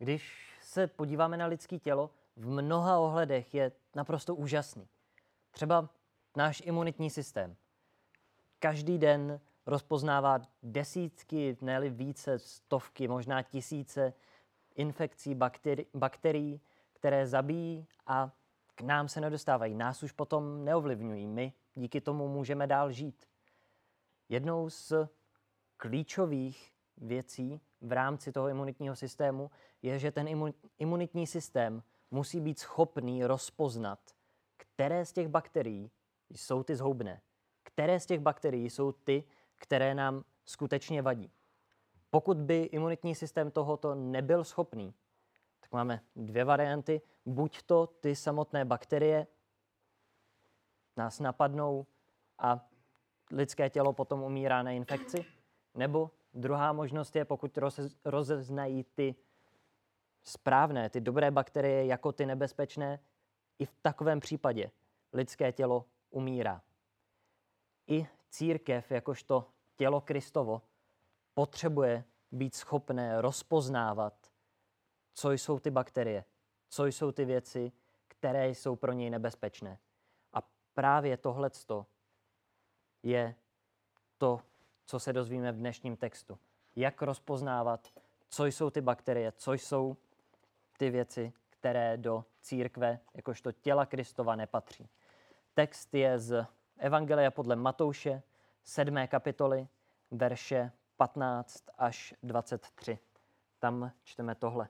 Když se podíváme na lidské tělo, v mnoha ohledech je naprosto úžasný. Třeba náš imunitní systém. Každý den rozpoznává desítky, ne-li více, stovky, možná tisíce infekcí, bakterií, které zabíjí a k nám se nedostávají. Nás už potom neovlivňují. My díky tomu můžeme dál žít. Jednou z klíčových věcí v rámci toho imunitního systému je, že ten imunitní systém musí být schopný rozpoznat, které z těch bakterií jsou ty zhoubné, které z těch bakterií jsou ty, které nám skutečně vadí. Pokud by imunitní systém tohoto nebyl schopný, tak máme dvě varianty. Buď to ty samotné bakterie nás napadnou a lidské tělo potom umírá na infekci, nebo druhá možnost je, pokud rozeznají ty správné, ty dobré bakterie jako ty nebezpečné, i v takovém případě lidské tělo umírá. I církev, jakožto tělo Kristovo, potřebuje být schopné rozpoznávat, co jsou ty bakterie, co jsou ty věci, které jsou pro něj nebezpečné. A právě tohleto je to, co se dozvíme v dnešním textu. Jak rozpoznávat, co jsou ty bakterie, co jsou ty věci, které do církve, jakožto těla Kristova, nepatří. Text je z Evangelia podle Matouše, 7. kapitoly, verše 15 až 23. Tam čteme tohle.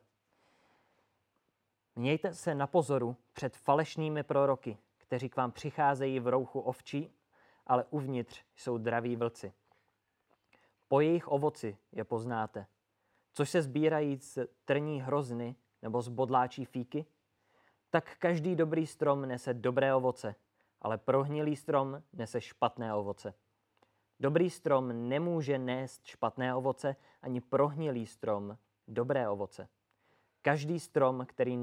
Mějte se na pozoru před falešnými proroky, kteří k vám přicházejí v rouchu ovčí, ale uvnitř jsou draví vlci. Po jejich ovoci je poznáte. Což se sbírají z trní hrozny nebo z bodláčí fíky, tak každý dobrý strom nese dobré ovoce, ale prohnilý strom nese špatné ovoce. Dobrý strom nemůže nést špatné ovoce, ani prohnilý strom dobré ovoce. Každý strom, který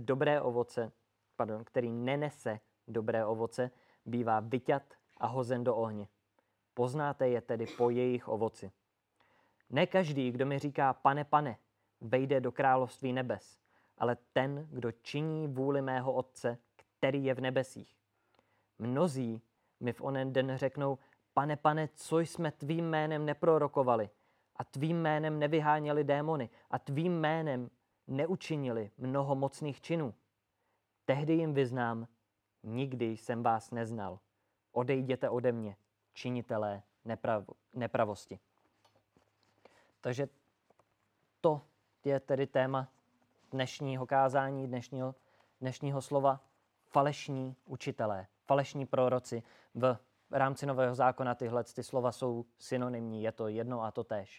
nenese dobré ovoce, bývá vyťat a hozen do ohně. Poznáte je tedy po jejich ovoci. Ne každý, kdo mi říká pane, pane, vejde do království nebes, ale ten, kdo činí vůli mého Otce, který je v nebesích. Mnozí mi v onen den řeknou, pane, pane, co jsme tvým jménem neprorokovali a tvým jménem nevyháněli démony a tvým jménem neučinili mnoho mocných činů. Tehdy jim vyznám, nikdy jsem vás neznal. Odejděte ode mě, činitelé nepravosti. Takže to je tedy téma dnešního kázání, dnešního slova. Falešní učitelé, falešní proroci. V rámci Nového zákona tyhle slova jsou synonymní, je to jedno a to též.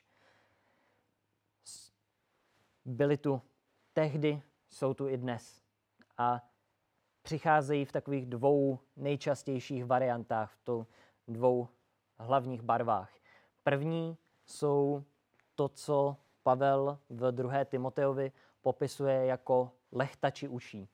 Byli tu tehdy, jsou tu i dnes. A přicházejí v takových dvou nejčastějších variantách, v dvou hlavních barvách. První jsou to, co Pavel v 2. Timoteovi popisuje jako lehtači uší.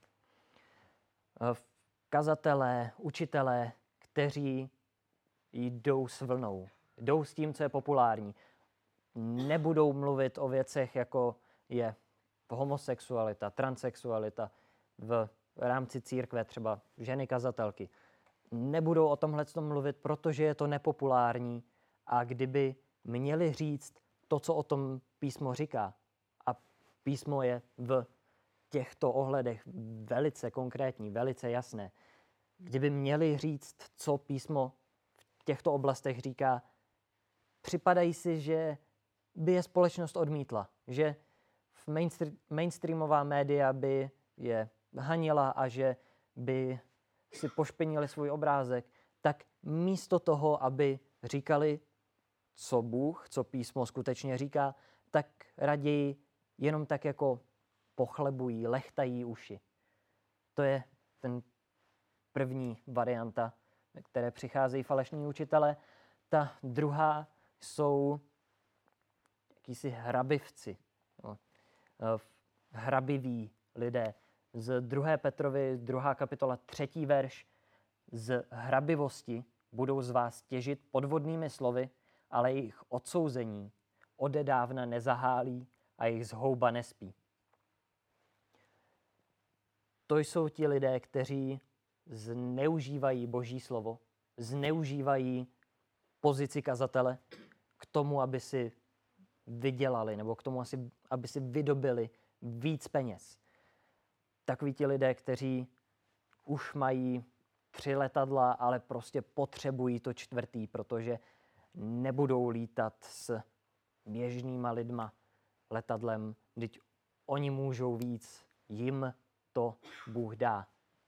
Kazatelé, učitelé, kteří jdou s vlnou, jdou s tím, co je populární. Nebudou mluvit o věcech, jako je homosexualita, transsexualita, v rámci církve třeba ženy kazatelky. Nebudou o tomhle mluvit, protože je to nepopulární a kdyby měli říct to, co o tom písmo říká, a písmo je v těchto ohledech velice konkrétní, velice jasné, kdyby měli říct, co písmo v těchto oblastech říká, připadají si, že by je společnost odmítla, že v mainstreamová média by je hanila a že by si pošpinili svůj obrázek, tak místo toho, aby říkali, co Bůh, co písmo skutečně říká, tak raději jenom tak jako pochlebují, lehtají uši. To je ten první varianta, ve které přicházejí falešní učitelé. Ta druhá jsou jakýsi hrabivci, hrabiví lidé. Z 2. Petrovi, 2. kapitola, 3. verš. Z hrabivosti budou z vás těžit podvodnými slovy, ale jejich odsouzení odedávna nezahálí a jejich zhouba nespí. to jsou ti lidé, kteří zneužívají Boží slovo, zneužívají pozici kazatele k tomu, aby si vydělali, nebo k tomu, aby si vydobili víc peněz. Takoví ti lidé, kteří už mají 3 letadla, ale prostě potřebují to 4., protože nebudou lítat s běžnýma lidma letadlem, vždyť oni můžou víc, jim to Bůh dá.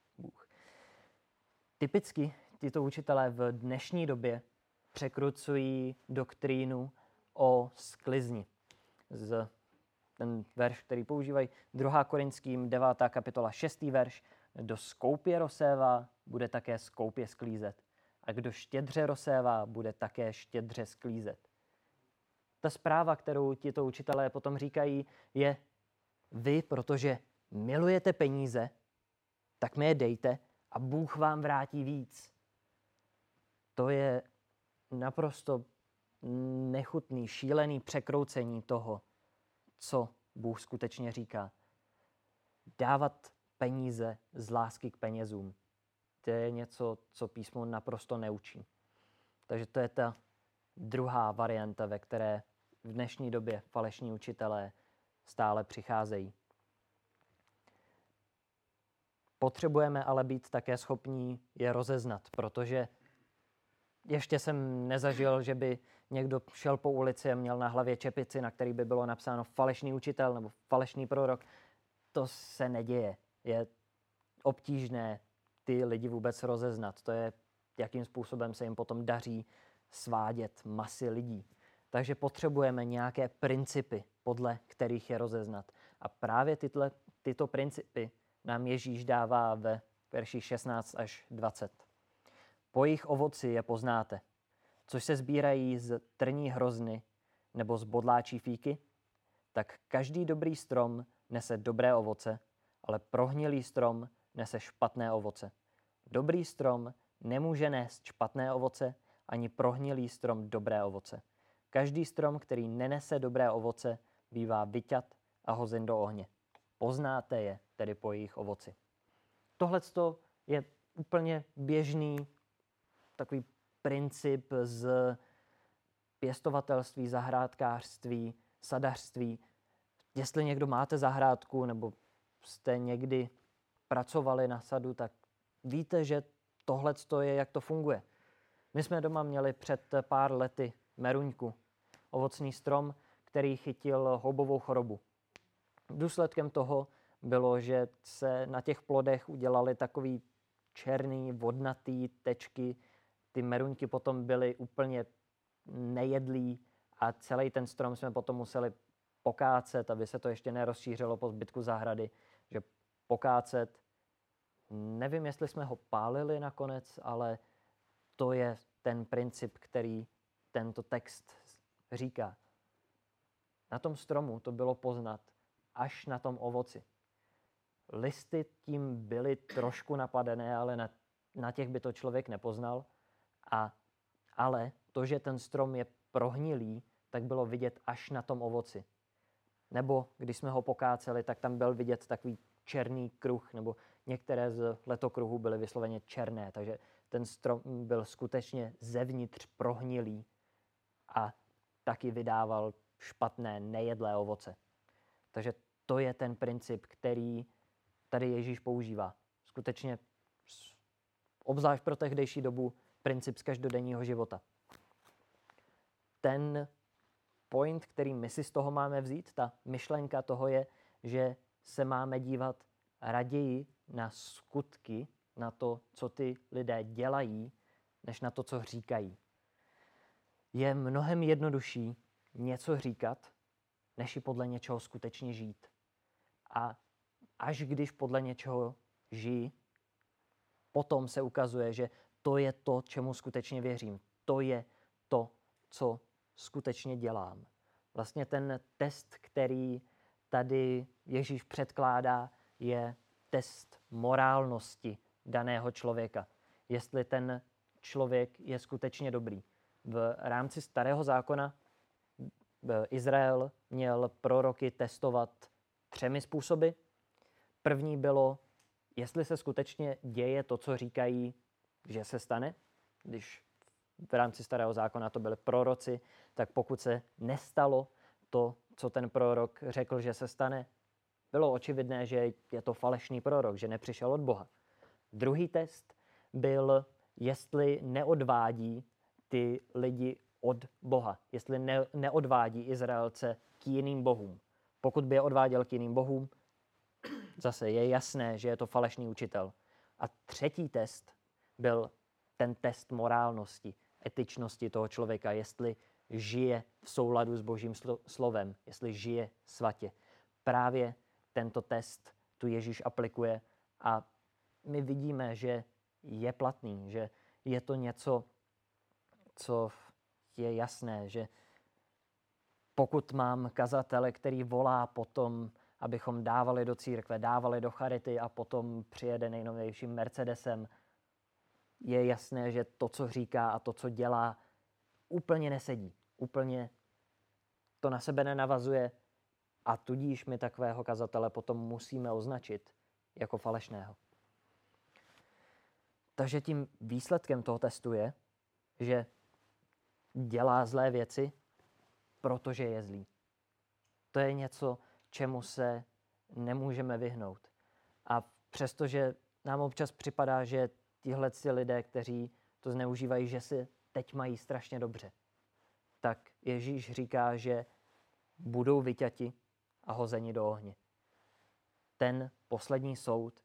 Typicky tyto učitelé v dnešní době překrucují doktrínu o sklizni. Ten verš, který používají, 2. Korinským 9. kapitola 6. verš, kdo skoupě rozsévá, bude také skoupě sklízet. A kdo štědře rozsévá, bude také štědře sklízet. Ta zpráva, kterou tito učitelé potom říkají, je vy, protože milujete peníze, tak mi je dejte a Bůh vám vrátí víc. To je naprosto nechutný, šílený překroucení toho, co Bůh skutečně říká. Dávat peníze z lásky k penězům. To je něco, co písmo naprosto neučí. Takže to je ta druhá varianta, ve které v dnešní době falešní učitelé stále přicházejí. Potřebujeme ale být také schopní je rozeznat, protože ještě jsem nezažil, že by někdo šel po ulici a měl na hlavě čepici, na který by bylo napsáno falešný učitel nebo falešný prorok. To se neděje. Je obtížné ty lidi vůbec rozeznat. To je, jakým způsobem se jim potom daří svádět masy lidí. Takže potřebujeme nějaké principy, podle kterých je rozeznat. A právě tyto principy nám Ježíš dává ve verších 16 až 20. Po jejich ovoci je poznáte, což se sbírají z trní hrozny nebo z bodláčí fíky, tak každý dobrý strom nese dobré ovoce, ale prohnilý strom nese špatné ovoce. Dobrý strom nemůže nést špatné ovoce, ani prohnilý strom dobré ovoce. Každý strom, který nenese dobré ovoce, bývá vyťat a hozen do ohně. Poznáte je tedy po jejich ovoci. Tohle je úplně běžný takový princip z pěstovatelství, zahrádkářství, sadařství. Jestli někdo máte zahrádku nebo jste někdy pracovali na sadu, tak víte, že tohle je, jak to funguje. My jsme doma měli před pár lety meruňku, ovocný strom, který chytil houbovou chorobu. Důsledkem toho bylo, že se na těch plodech udělaly takový černý, vodnatý tečky. Ty meruňky potom byly úplně nejedlý a celý ten strom jsme potom museli pokácet, aby se to ještě nerozšířilo po zbytku zahrady, že pokácet. Nevím, jestli jsme ho pálili nakonec, ale to je ten princip, který tento text říká. Na tom stromu to bylo poznat až na tom ovoci. Listy tím byly trošku napadené, ale na těch by to člověk nepoznal. Ale to, že ten strom je prohnilý, tak bylo vidět až na tom ovoci. Nebo když jsme ho pokáceli, tak tam byl vidět takový černý kruh, nebo některé z letokruhů byly vysloveně černé, takže ten strom byl skutečně zevnitř prohnilý a taky vydával špatné, nejedlé ovoce. Takže to je ten princip, který tady Ježíš používá. Skutečně, obzvlášť pro tehdejší dobu, princip z každodenního života. Ten point, který my si z toho máme vzít, ta myšlenka toho je, že se máme dívat raději na skutky, na to, co ty lidé dělají, než na to, co říkají. Je mnohem jednodušší něco říkat, než i podle něčeho skutečně žít. A až když podle něčeho žijí, potom se ukazuje, že to je to, čemu skutečně věřím. To je to, co skutečně dělám. Vlastně ten test, který tady Ježíš předkládá, je test morálnosti daného člověka. Jestli ten člověk je skutečně dobrý. V rámci Starého zákona Izrael měl proroky testovat 3 způsoby. První bylo, jestli se skutečně děje to, co říkají, že se stane, když v rámci Starého zákona to byli proroci, tak pokud se nestalo to, co ten prorok řekl, že se stane, bylo očividné, že je to falešný prorok, že nepřišel od Boha. Druhý test byl, jestli neodvádí ty lidi od Boha, jestli neodvádí Izraelce k jiným bohům. Pokud by je odváděl k jiným bohům, zase je jasné, že je to falešný učitel. A třetí test byl ten test morálnosti, etičnosti toho člověka, jestli žije v souladu s Božím slovem, jestli žije svatě. Právě tento test tu Ježíš aplikuje a my vidíme, že je platný, že je to něco, co je jasné, že pokud mám kazatele, který volá potom, abychom dávali do církve, dávali do charity a potom přijede nejnovějším Mercedesem, je jasné, že to, co říká a to, co dělá, úplně nesedí. Úplně to na sebe nenavazuje a tudíž my takového kazatele potom musíme označit jako falešného. Takže tím výsledkem toho testu je, že dělá zlé věci, protože je zlý. To je něco, čemu se nemůžeme vyhnout. A přestože nám občas připadá, že tihle lidé, kteří to zneužívají, že si teď mají strašně dobře, tak Ježíš říká, že budou vyťati a hozeni do ohně. Ten poslední soud,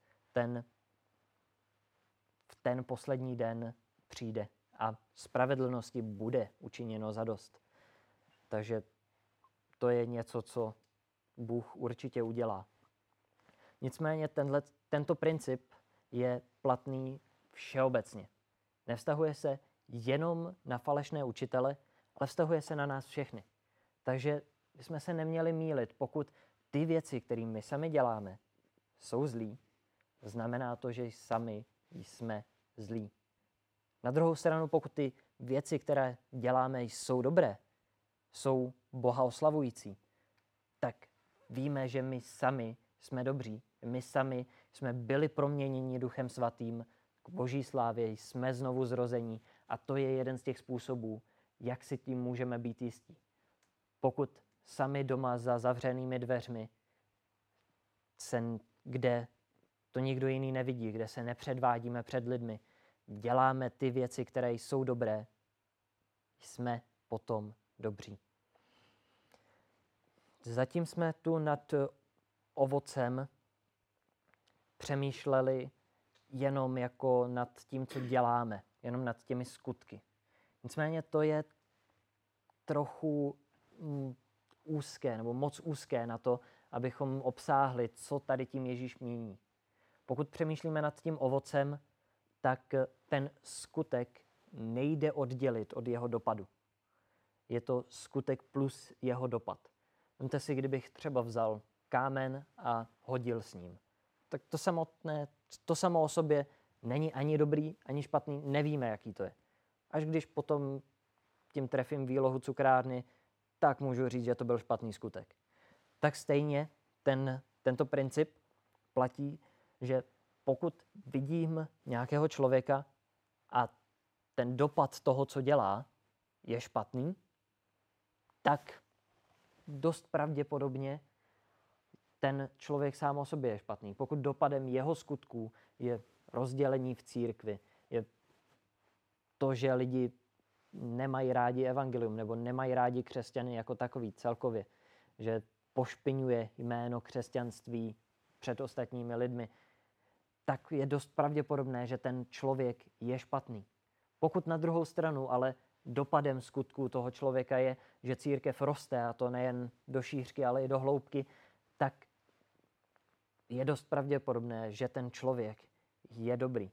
v ten poslední den přijde a spravedlnosti bude učiněno zadost. Takže to je něco, co Bůh určitě udělá. Nicméně tento princip je platný všeobecně. Nevztahuje se jenom na falešné učitele, ale vztahuje se na nás všechny. Takže bychom se neměli mýlit. Pokud ty věci, které my sami děláme, jsou zlí, znamená to, že sami jsme zlí. Na druhou stranu, pokud ty věci, které děláme, jsou dobré, jsou Boha oslavující, tak víme, že my sami jsme dobří. My sami jsme byli proměněni Duchem Svatým k Boží slávě, jsme znovu zrození a to je jeden z těch způsobů, jak si tím můžeme být jistí. Pokud sami doma za zavřenými dveřmi, kde to nikdo jiný nevidí, kde se nepředvádíme před lidmi, děláme ty věci, které jsou dobré, jsme potom dobří. Zatím jsme tu nad ovocem přemýšleli jenom jako nad tím, co děláme, jenom nad těmi skutky. Nicméně to je trochu úzké, nebo moc úzké na to, abychom obsáhli, co tady tím Ježíš míní. Pokud přemýšlíme nad tím ovocem, tak ten skutek nejde oddělit od jeho dopadu. Je to skutek plus jeho dopad. Vemte si, kdybych třeba vzal kámen a hodil s ním. Tak to samo o sobě není ani dobrý, ani špatný, nevíme, jaký to je. Až když potom tím trefím výlohu cukrárny, tak můžu říct, že to byl špatný skutek. Tak stejně tento princip platí, že pokud vidím nějakého člověka a ten dopad toho, co dělá, je špatný, tak dost pravděpodobně ten člověk sám o sobě je špatný. Pokud dopadem jeho skutků je rozdělení v církvi, je to, že lidi nemají rádi evangelium nebo nemají rádi křesťany jako takový celkově, že pošpiňuje jméno křesťanství před ostatními lidmi, tak je dost pravděpodobné, že ten člověk je špatný. Pokud na druhou stranu ale dopadem skutků toho člověka je, že církev roste, a to nejen do šířky, ale i do hloubky, tak je dost pravděpodobné, že ten člověk je dobrý.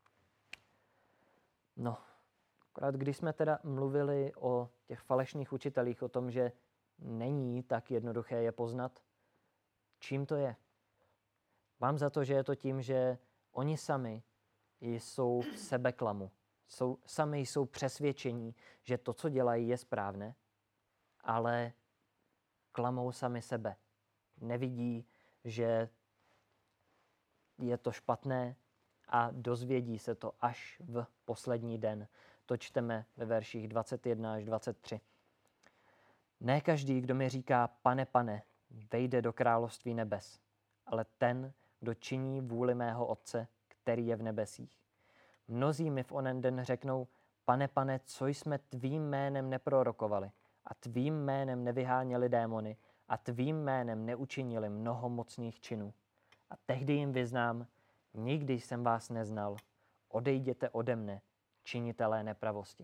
No, akorát když jsme teda mluvili o těch falešných učitelích, o tom, že není tak jednoduché je poznat, čím to je? Mám za to, že je to tím, že oni sami jsou v sebeklamu. Sami jsou přesvědčení, že to, co dělají, je správné, ale klamou sami sebe. Nevidí, že je to špatné a dozvědí se to až v poslední den. To čteme ve verších 21 až 23. Ne každý, kdo mi říká, pane, pane, vejde do království nebes, ale ten, kdo činí vůli mého Otce, který je v nebesích. Mnozí mi v onen den řeknou, pane, pane, co jsme tvým jménem neprorokovali a tvým jménem nevyháněli démony a tvým jménem neučinili mnoho mocných činů. A tehdy jim vyznám, nikdy jsem vás neznal, odejděte ode mne, činitelé nepravosti.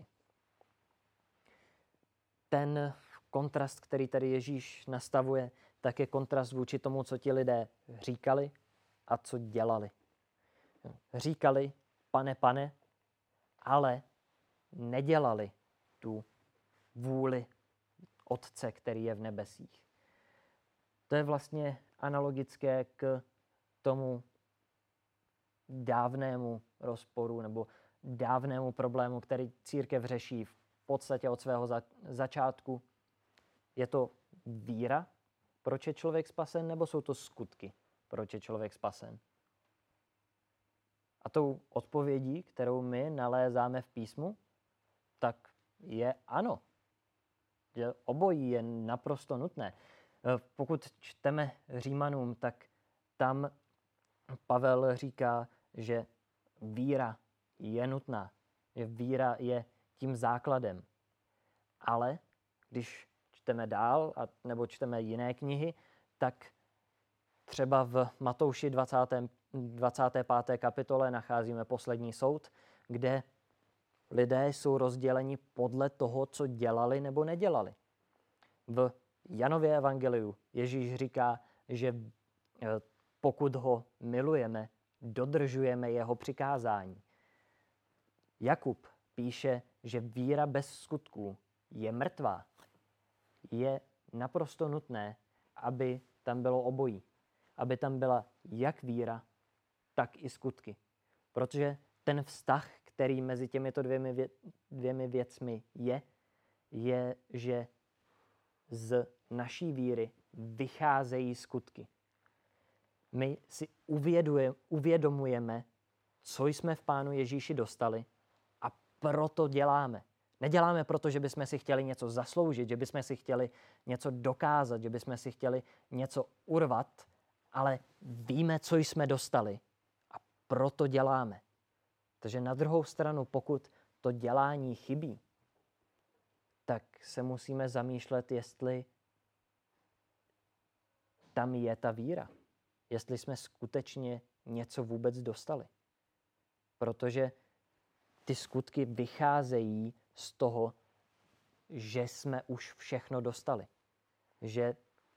Ten kontrast, který tady Ježíš nastavuje, tak je kontrast vůči tomu, co ti lidé říkali a co dělali. Říkali, pane, pane, ale nedělali tu vůli Otce, který je v nebesích. To je vlastně analogické k tomu dávnému rozporu nebo dávnému problému, který církev řeší v podstatě od svého začátku. Je to víra, proč je člověk spasen, nebo jsou to skutky, proč je člověk spasen? A tou odpovědí, kterou my nalézáme v písmu, tak je ano. Že obojí je naprosto nutné. Pokud čteme Římanům, tak tam Pavel říká, že víra je nutná, že víra je tím základem. Ale když čteme dál, nebo čteme jiné knihy, tak třeba v Matouši 25. kapitole nacházíme poslední soud, kde lidé jsou rozděleni podle toho, co dělali nebo nedělali. V Janově evangeliu Ježíš říká, že pokud ho milujeme, dodržujeme jeho přikázání. Jakub píše, že víra bez skutků je mrtvá. Je naprosto nutné, aby tam bylo obojí. Aby tam byla jak víra, tak i skutky. Protože ten vztah, který mezi těmito dvěmi věcmi je, že z naší víry vycházejí skutky. My si uvědomujeme, co jsme v Pánu Ježíši dostali a proto děláme. Neděláme proto, že bychom si chtěli něco zasloužit, že bychom si chtěli něco dokázat, že bychom si chtěli něco urvat, ale víme, co jsme dostali a proto děláme. Takže na druhou stranu, pokud to dělání chybí, tak se musíme zamýšlet, jestli tam je ta víra. Jestli jsme skutečně něco vůbec dostali. Protože ty skutky vycházejí z toho, že jsme už všechno dostali. Že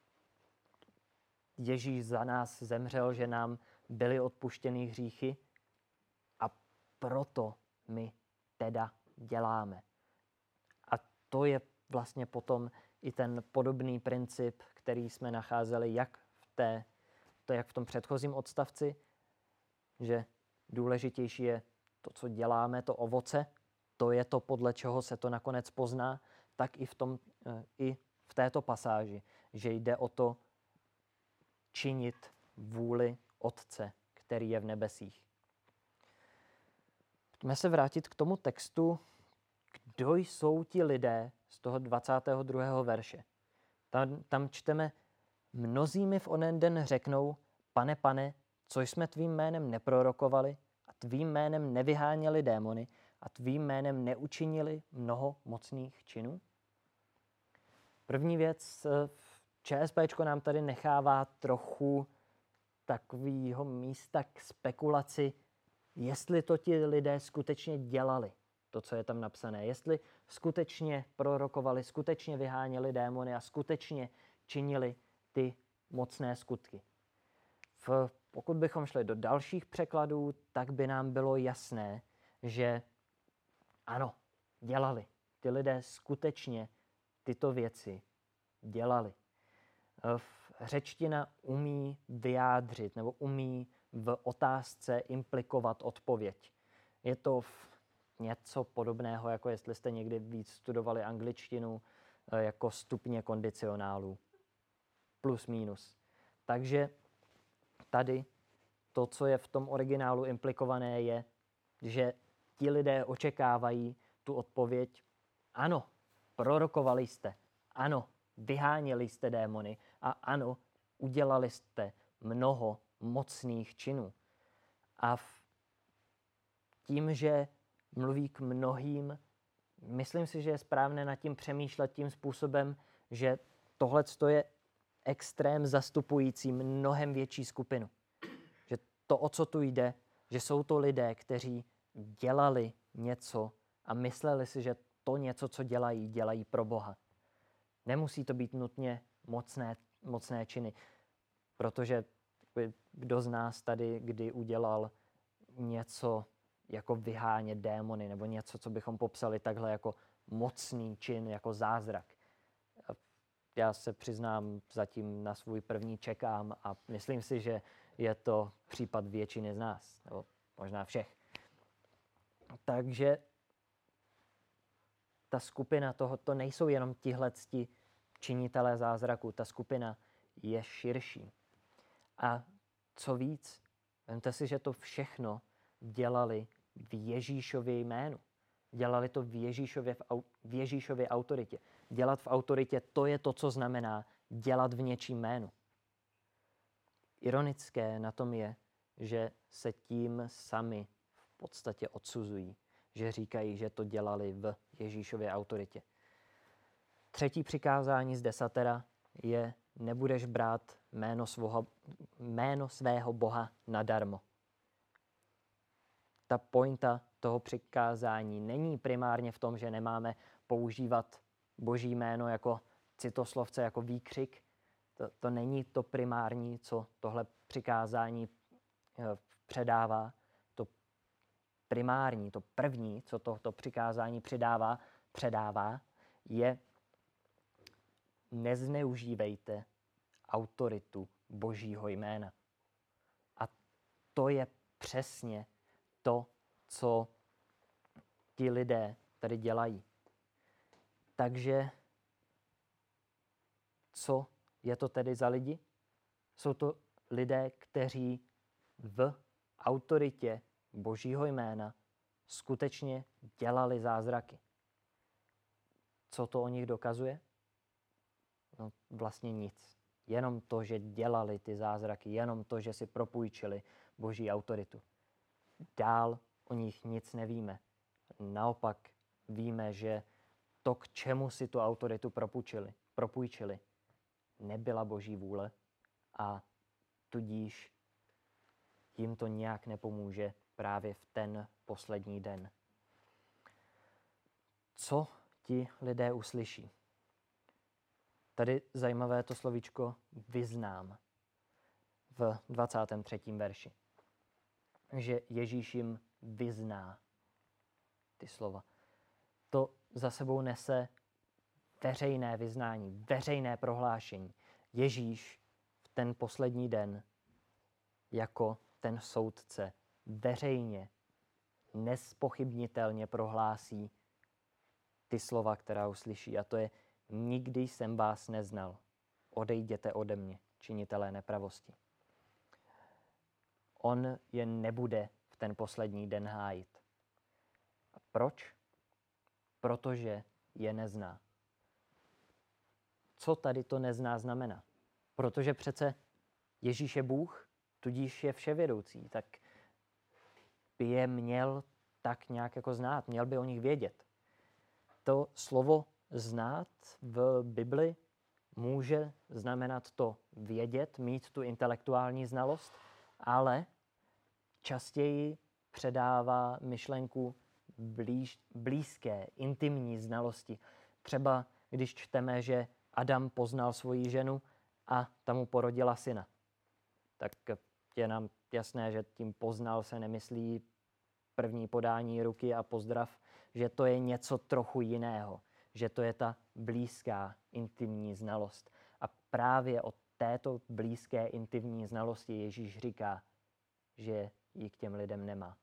Ježíš za nás zemřel, že nám byly odpuštěny hříchy a proto my teda děláme. A to je vlastně potom i ten podobný princip, který jsme nacházeli jak v tom předchozím odstavci, že důležitější je to, co děláme, to ovoce, to je to, podle čeho se to nakonec pozná, tak i v této pasáži, že jde o to činit vůli Otce, který je v nebesích. Pojďme se vrátit k tomu textu, kdo jsou ti lidé z toho 22. verše. Tam čteme, mnozí mi v onen den řeknou, pane, pane, co jsme tvým jménem neprorokovali a tvým jménem nevyháněli démony a tvým jménem neučinili mnoho mocných činů? První věc, ČSPčko nám tady nechává trochu takového místa k spekulaci, jestli to ti lidé skutečně dělali, to, co je tam napsané. Jestli skutečně prorokovali, skutečně vyháněli démony a skutečně činili ty mocné skutky. Pokud bychom šli do dalších překladů, tak by nám bylo jasné, že ano, dělali. Ty lidé skutečně tyto věci dělali. Řečtina umí vyjádřit nebo umí v otázce implikovat odpověď. Je to něco podobného, jako jestli jste někdy víc studovali angličtinu, jako stupně kondicionálů. Plus, minus. Takže tady to, co je v tom originálu implikované, je, že ti lidé očekávají tu odpověď: ano, prorokovali jste, ano, vyháněli jste démony a ano, udělali jste mnoho mocných činů. A tím, že mluví k mnohým, myslím si, že je správné nad tím přemýšlet tím způsobem, že tohle je extrém zastupující mnohem větší skupinu. Že to, o co tu jde, že jsou to lidé, kteří dělali něco a mysleli si, že to něco, co dělají, dělají pro Boha. Nemusí to být nutně mocné činy, protože kdo z nás tady kdy udělal něco jako vyhánět démony, nebo něco, co bychom popsali takhle jako mocný čin, jako zázrak. Já se přiznám, zatím na svůj první čekám a myslím si, že je to případ většiny z nás, nebo možná všech. Takže ta skupina to nejsou jenom tihleti činitelé zázraku, ta skupina je širší. A co víc, vemte si, že to všechno dělali v Ježíšově jménu. Dělali to v Ježíšově autoritě. Dělat v autoritě, to je to, co znamená dělat v něčím jménu. Ironické na tom je, že se tím sami v podstatě odsuzují. Že říkají, že to dělali v Ježíšově autoritě. 3. přikázání z 10 je: nebudeš brát jméno svého Boha nadarmo. Ta pointa toho přikázání není primárně v tom, že nemáme používat Boží jméno jako citoslovce, jako výkřik. To není to primární, co tohle přikázání předává. To primární, to první, co tohto přikázání předává, je: nezneužívejte autoritu Božího jména. A to je přesně to, co ti lidé tady dělají. Takže co je to tedy za lidi? Jsou to lidé, kteří v autoritě Božího jména skutečně dělali zázraky. Co to o nich dokazuje? No vlastně nic. Jenom to, že dělali ty zázraky, jenom to, že si propůjčili Boží autoritu. Dál o nich nic nevíme. Naopak víme, že to, k čemu si tu autoritu propůjčili, nebyla Boží vůle a tudíž jim to nějak nepomůže právě v ten poslední den. Co ti lidé uslyší? Tady zajímavé to slovíčko vyznám v 23. verši. Že Ježíš jim vyzná ty slova. To za sebou nese veřejné vyznání, veřejné prohlášení. Ježíš v ten poslední den jako ten soudce veřejně, nezpochybnitelně prohlásí ty slova, která uslyší. A to je: nikdy jsem vás neznal. Odejděte ode mě, činitelé nepravosti. On je nebude v ten poslední den hájit. A proč? Protože je nezná. Co tady to nezná znamená? Protože přece Ježíš je Bůh, tudíž je vševědoucí, tak by je měl tak nějak jako znát, měl by o nich vědět. To slovo znát v Bibli může znamenat to vědět, mít tu intelektuální znalost, ale častěji předává myšlenku blízké, intimní znalosti. Třeba když čteme, že Adam poznal svoji ženu a ta mu porodila syna. Tak je nám jasné, že tím poznal se nemyslí první podání ruky a pozdrav, že to je něco trochu jiného, že to je ta blízká, intimní znalost. A právě o této blízké, intimní znalosti Ježíš říká, že ji k těm lidem nemá.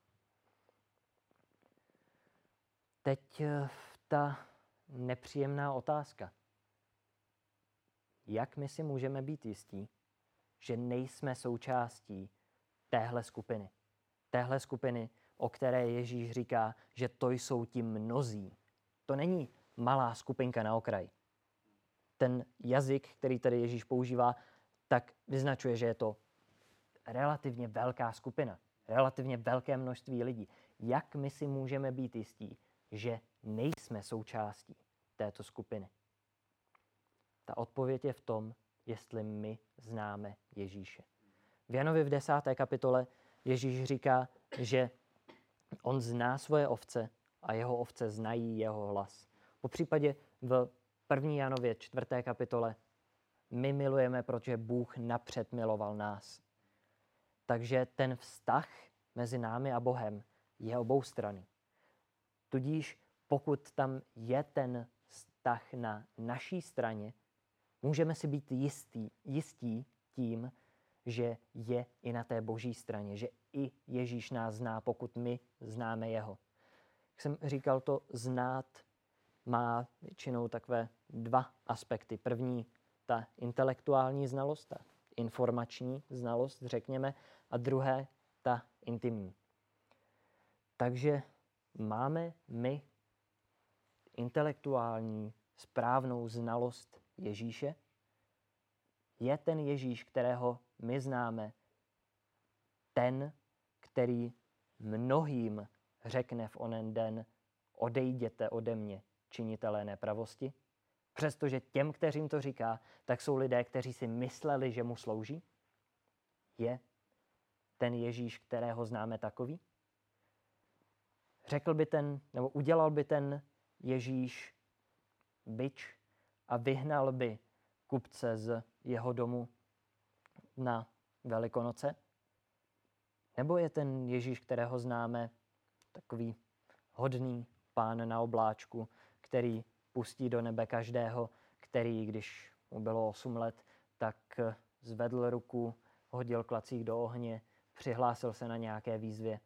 Teď ta nepříjemná otázka. Jak my si můžeme být jistí, že nejsme součástí téhle skupiny. Téhle skupiny, o které Ježíš říká, že to jsou ti mnozí. To není malá skupinka na okraji. Ten jazyk, který tady Ježíš používá, tak vyznačuje, že je to relativně velká skupina, relativně velké množství lidí. Jak my si můžeme být jistí, že nejsme součástí této skupiny? Ta odpověď je v tom, jestli my známe Ježíše. V Janově v 10. kapitole Ježíš říká, že on zná svoje ovce a jeho ovce znají jeho hlas. Popřípadě v 1. Janově 4. kapitole my milujeme, protože Bůh napřed miloval nás. Takže ten vztah mezi námi a Bohem je oboustranný. Tudíž pokud tam je ten vztah na naší straně, můžeme si být jistí tím, že je i na té boží straně, že i Ježíš nás zná, pokud my známe jeho. Jak jsem říkal, to znát má většinou takové dva aspekty. První, ta intelektuální znalost, ta informační znalost, řekněme, a druhé, ta intimní. Takže máme my intelektuální, správnou znalost Ježíše? Je ten Ježíš, kterého my známe, ten, který mnohým řekne v onen den: odejděte ode mě, činitelé nepravosti? Přestože těm, kterým to říká, tak jsou lidé, kteří si mysleli, že mu slouží? Je ten Ježíš, kterého známe, takový? Udělal by ten Ježíš bič a vyhnal by kupce z jeho domu na Velikonoce? Nebo je ten Ježíš, kterého známe, takový hodný pán na obláčku, který pustí do nebe každého, který, když mu bylo 8 let, tak zvedl ruku, hodil klacík do ohně, přihlásil se na nějaké výzvě?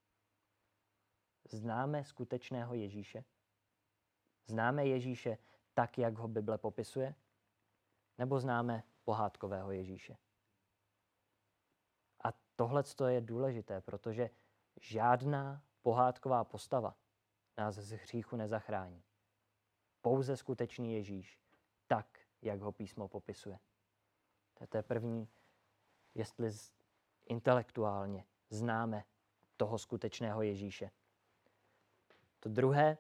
Známe skutečného Ježíše? Známe Ježíše tak, jak ho Bible popisuje? Nebo známe pohádkového Ježíše? A tohle je důležité, protože žádná pohádková postava nás z hříchu nezachrání. Pouze skutečný Ježíš, tak, jak ho písmo popisuje. To je první, jestli intelektuálně známe toho skutečného Ježíše. To druhé,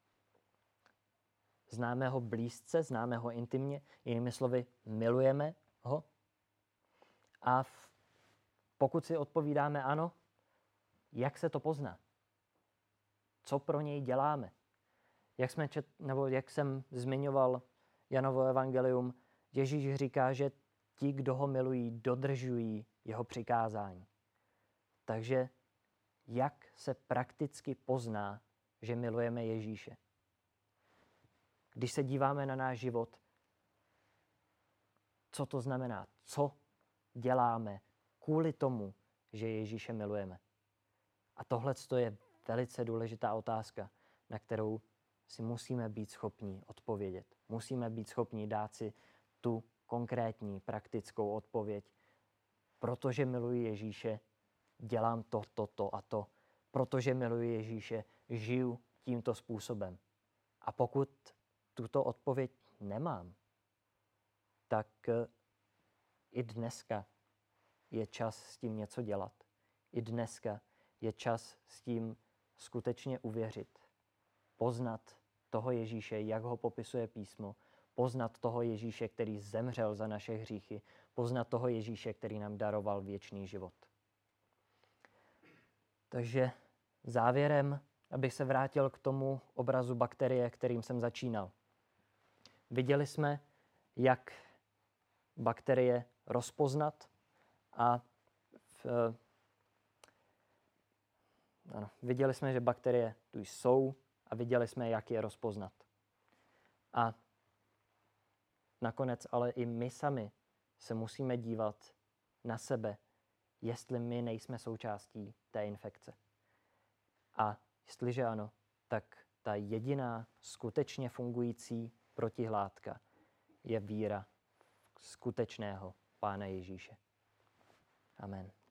známe ho blízce, známe ho intimně, jinými slovy, milujeme ho. A pokud si odpovídáme ano, jak se to pozná? Co pro něj děláme? Jak jsem zmiňoval Janovo evangelium, Ježíš říká, že ti, kdo ho milují, dodržují jeho přikázání. Takže jak se prakticky pozná, že milujeme Ježíše? Když se díváme na náš život, co to znamená? Co děláme kvůli tomu, že Ježíše milujeme? A tohle je velice důležitá otázka, na kterou si musíme být schopni odpovědět. Musíme být schopni dát si tu konkrétní, praktickou odpověď. Protože miluji Ježíše, dělám to a to. Protože miluji Ježíše, žiju tímto způsobem. A pokud tuto odpověď nemám, tak i dneska je čas s tím něco dělat. I dneska je čas s tím skutečně uvěřit. Poznat toho Ježíše, jak ho popisuje písmo. Poznat toho Ježíše, který zemřel za naše hříchy. Poznat toho Ježíše, který nám daroval věčný život. Takže závěrem, abych se vrátil k tomu obrazu bakterie, kterým jsem začínal. Viděli jsme, jak bakterie rozpoznat a viděli jsme, že bakterie tu jsou a viděli jsme, jak je rozpoznat. A nakonec ale i my sami se musíme dívat na sebe, jestli my nejsme součástí té infekce. A jestliže ano, tak ta jediná skutečně fungující protilátka je víra skutečného Pána Ježíše. Amen.